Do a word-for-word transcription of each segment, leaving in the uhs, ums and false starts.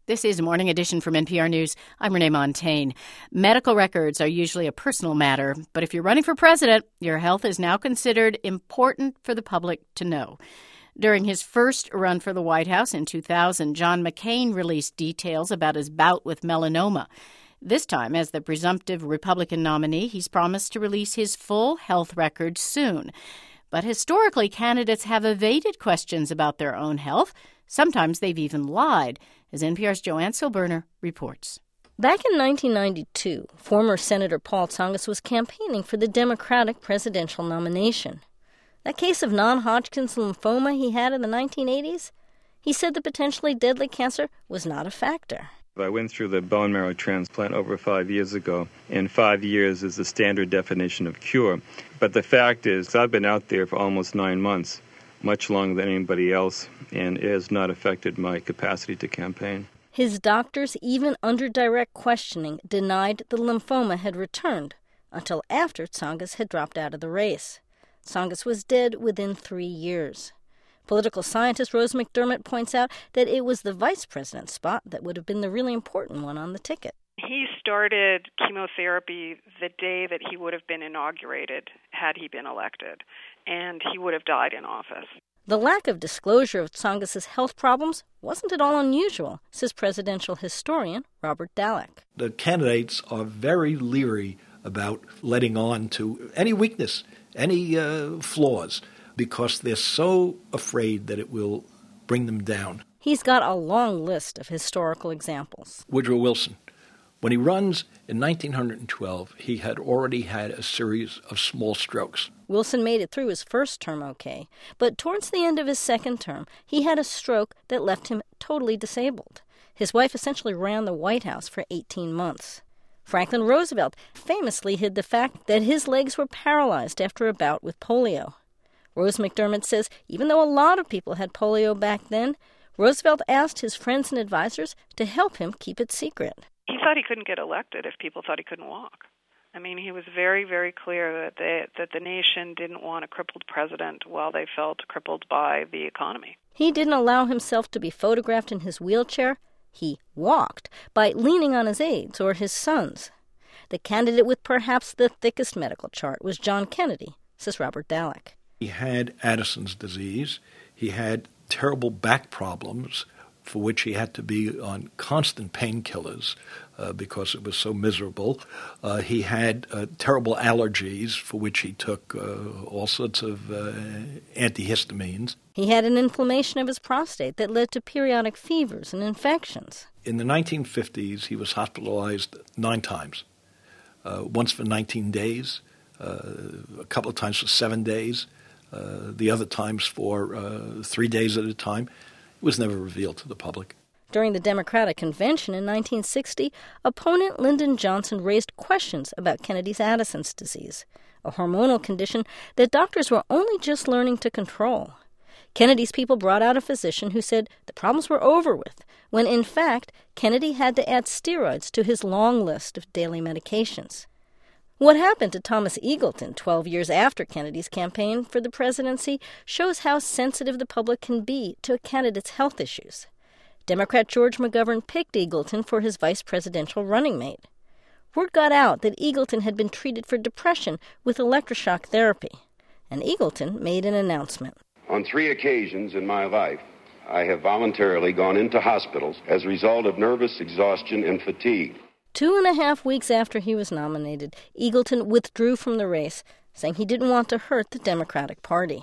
This is Morning Edition from N P R News. I'm Renee Montagne. Medical records are usually a personal matter, but if you're running for president, your health is now considered important for the public to know. During his first run for the White House in two thousand, John McCain released details about his bout with melanoma. This time, as the presumptive Republican nominee, he's promised to release his full health record soon. But historically, candidates have evaded questions about their own health. Sometimes they've even lied, as N P R's Joanne Silberner reports. Back in nineteen ninety-two, former Senator Paul Tsongas was campaigning for the Democratic presidential nomination. That case of non-Hodgkin's lymphoma he had in the nineteen eighties, he said the potentially deadly cancer was not a factor. I went through the bone marrow transplant over five years ago, and five years is the standard definition of cure. But the fact is, I've been out there for almost nine months, much longer than anybody else, and it has not affected my capacity to campaign. His doctors, even under direct questioning, denied the lymphoma had returned until after Tsongas had dropped out of the race. Tsongas was dead within three years. Political scientist Rose McDermott points out that it was the vice president spot that would have been the really important one on the ticket. He started chemotherapy the day that he would have been inaugurated had he been elected, and he would have died in office. The lack of disclosure of Tsongas' health problems wasn't at all unusual, says presidential historian Robert Dallek. The candidates are very leery about letting on to any weakness, any uh, flaws, because they're so afraid that it will bring them down. He's got a long list of historical examples. Woodrow Wilson. When he runs in nineteen twelve, he had already had a series of small strokes. Wilson made it through his first term okay, but towards the end of his second term, he had a stroke that left him totally disabled. His wife essentially ran the White House for eighteen months. Franklin Roosevelt famously hid the fact that his legs were paralyzed after a bout with polio. Rose McDermott says even though a lot of people had polio back then, Roosevelt asked his friends and advisors to help him keep it secret. He thought he couldn't get elected if people thought he couldn't walk. I mean, he was very, very clear that they, that the nation didn't want a crippled president while they felt crippled by the economy. He didn't allow himself to be photographed in his wheelchair. He walked by leaning on his aides or his sons. The candidate with perhaps the thickest medical chart was John Kennedy, says Robert Dallek. He had Addison's disease. He had terrible back problems for which he had to be on constant painkillers uh, because it was so miserable. Uh, he had uh, terrible allergies for which he took uh, all sorts of uh, antihistamines. He had an inflammation of his prostate that led to periodic fevers and infections. In the nineteen fifties, he was hospitalized nine times, uh, once for nineteen days, uh, a couple of times for seven days, uh, the other times for uh, three days at a time. It was never revealed to the public. During the Democratic Convention in nineteen sixty, opponent Lyndon Johnson raised questions about Kennedy's Addison's disease, a hormonal condition that doctors were only just learning to control. Kennedy's people brought out a physician who said the problems were over with, when in fact Kennedy had to add steroids to his long list of daily medications. What happened to Thomas Eagleton twelve years after Kennedy's campaign for the presidency shows how sensitive the public can be to a candidate's health issues. Democrat George McGovern picked Eagleton for his vice presidential running mate. Word got out that Eagleton had been treated for depression with electroshock therapy, and Eagleton made an announcement. On three occasions in my life, I have voluntarily gone into hospitals as a result of nervous exhaustion and fatigue. Two and a half weeks after he was nominated, Eagleton withdrew from the race, saying he didn't want to hurt the Democratic Party.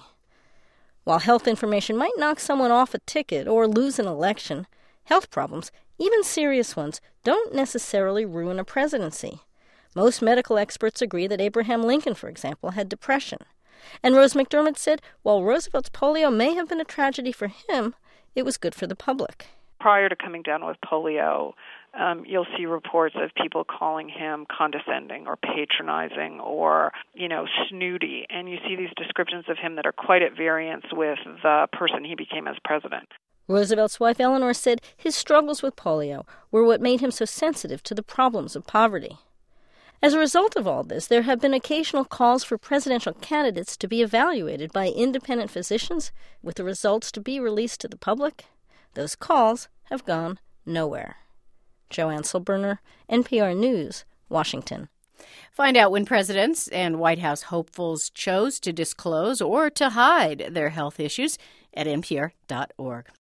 While health information might knock someone off a ticket or lose an election, health problems, even serious ones, don't necessarily ruin a presidency. Most medical experts agree that Abraham Lincoln, for example, had depression. And Rose McDermott said while Roosevelt's polio may have been a tragedy for him, it was good for the public. Prior to coming down with polio, um, you'll see reports of people calling him condescending or patronizing or, you know, snooty. And you see these descriptions of him that are quite at variance with the person he became as president. Roosevelt's wife Eleanor said his struggles with polio were what made him so sensitive to the problems of poverty. As a result of all this, there have been occasional calls for presidential candidates to be evaluated by independent physicians with the results to be released to the public. Those calls have gone nowhere. Joanne Silberner, N P R News, Washington. Find out when presidents and White House hopefuls chose to disclose or to hide their health issues at N P R dot org.